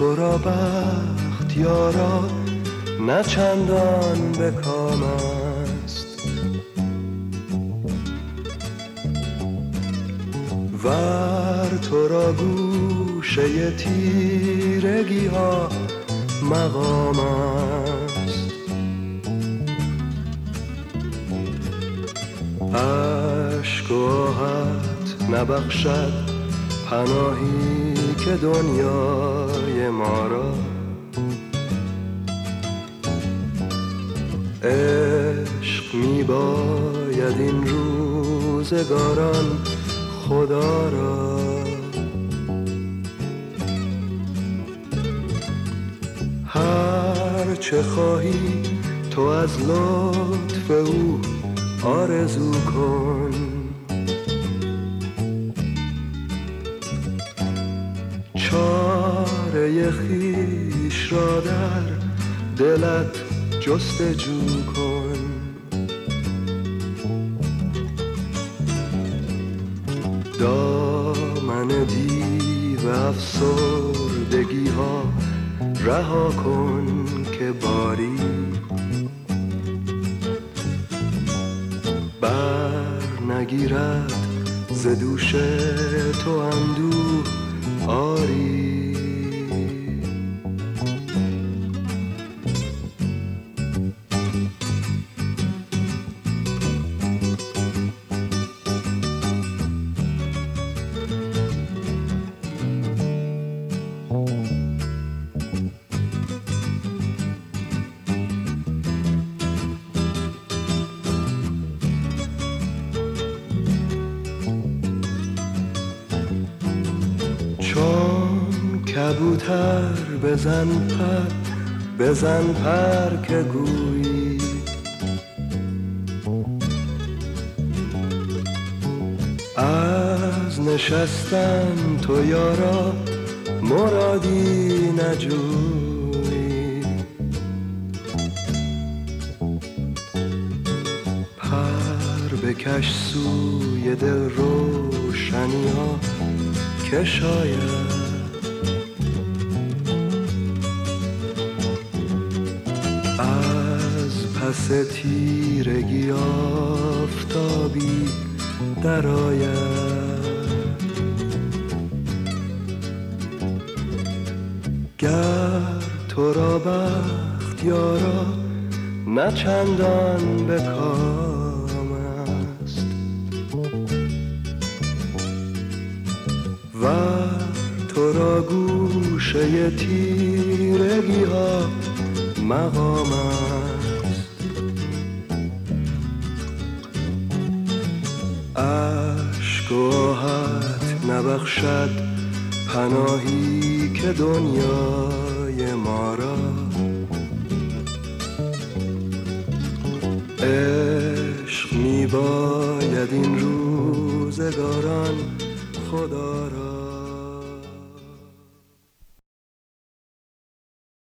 تو را بخت یارا نه چندان به کام است. ور تو را گوشه تیرگی ها مقام است. عشق و آهت نبخشد پناهی که دنیای ما را. عشق می باید این روزگاران خدا را. هر چه خواهی تو از لطف او آرزو کن. چاره خویش را در دلت جستجو کن. دامن دیو افسردگی ها رها کن که باری بر نگیرد ز دوش تو اندوه آری. چون کبوتر بزن پر که گویی. از نشستن تو یارا مرادی نجویی. پر بکش سوی دل روشنی ها که شاید از پس تیرگی آفتابی درآید. گر تو را بخت یارا نه چندان به کام است. ور تو را گوشه تیرگی ها مقام است. عشق و آهت نبخشد پناهی که دنیای ما را. عشق می باید این روزگاران خدا را.